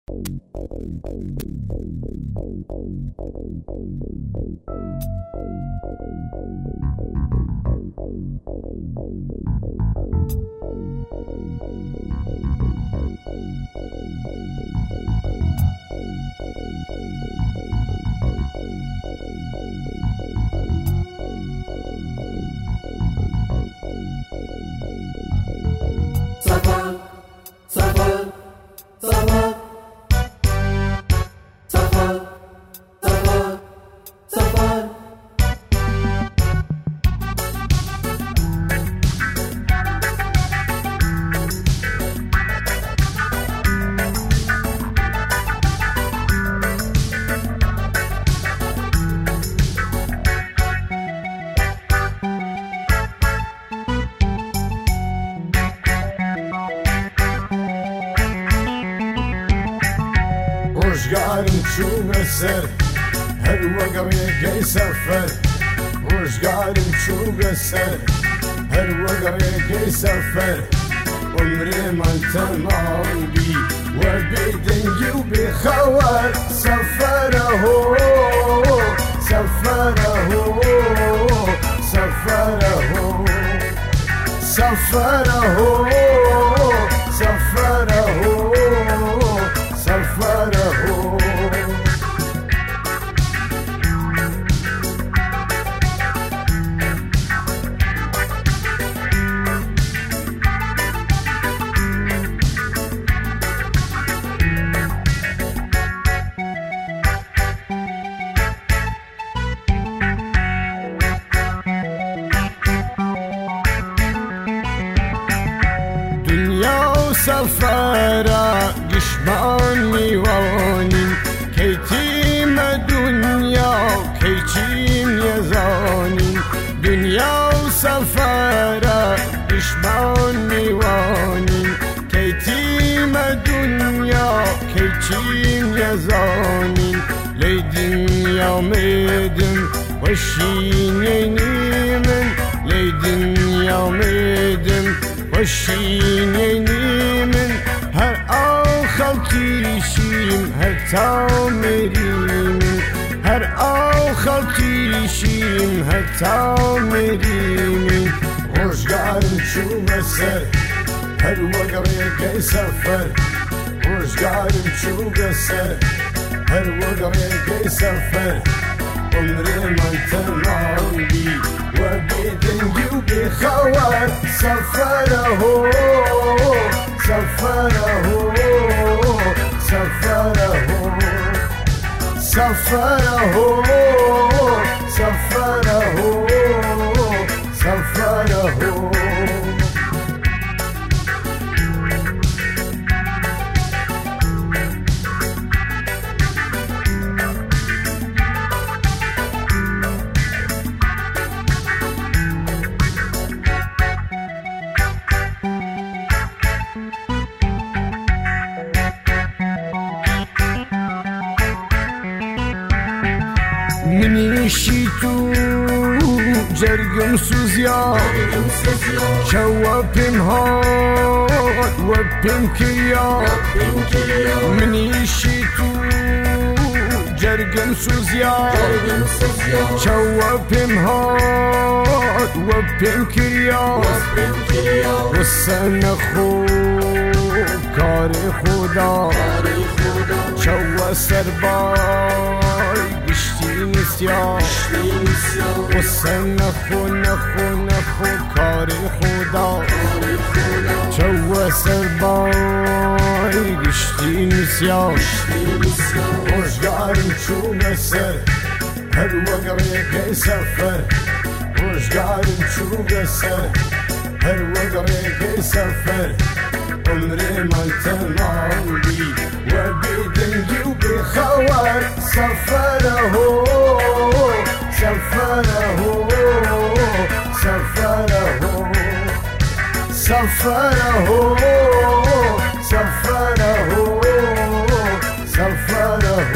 Rojgarim çume ser her vagame gay sefer Rojgarim çume ser her vagame gay sefer عمري ما تمام بي وبيدن جوبي خوار سفره سفره سفره سفره سفره سفره سفرة قشمان ميوانين كيتيم دنيا كيتيم يزانين دنيا وسفرة قشمان ميوانين كيتيم دنيا كيتيم يزانين ليدن يوميدن وشينينيمن ليدن يوميدن وشينيني من هر خلقيشيم هر تامريم هر خلقيشيم هر تامريم Rojgarim çume ser her vagame gay sefer Rojgarim çume ser her vagame gay sefer عمري ما تمام بي وبيدن جوبي خوار سفره سفره سفره سفره سفره سفره منيشي تو جرقم سوزيا شوابم هات وابم كيا منيشي تو جرقم سوزيا شوابم هات وابم كيا والسنة خو كاري خدا شوا سرباي قشتي نسيان والسنة خو نخو نخو كاري خدا شوا سرباي قشتي نسيان Rojgarim çume ser her vagame gay sefer Rojgarim çume ser her vagame gay sefer عمري ما تمام بي وبيدن جوبي خوار سفره سفره سفره سفره سفره سفره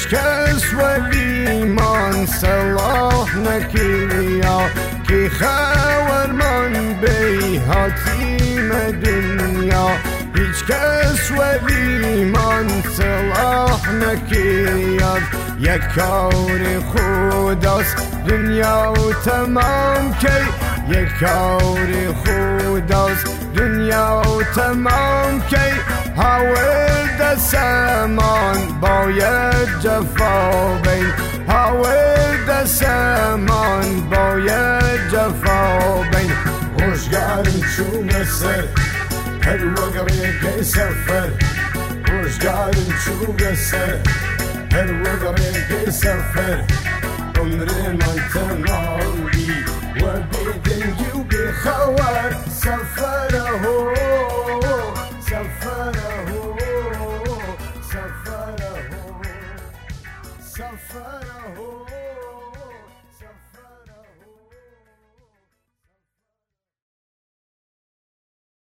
کس ولیمان صلاح نکریا کی خورمان بی حاتیم دنیا هیچ کس ولیمان صلاح نکرد یک کار خداست دنیا و تمام کی یک کار خداست دنیا و تمام کی حاول دستمان باید جفا بین حاول دستمان باید جفا بین روزگارم چون سر هر وقت که سفر روزگارم چون سر هر وقت که سفر عمر من تمام بی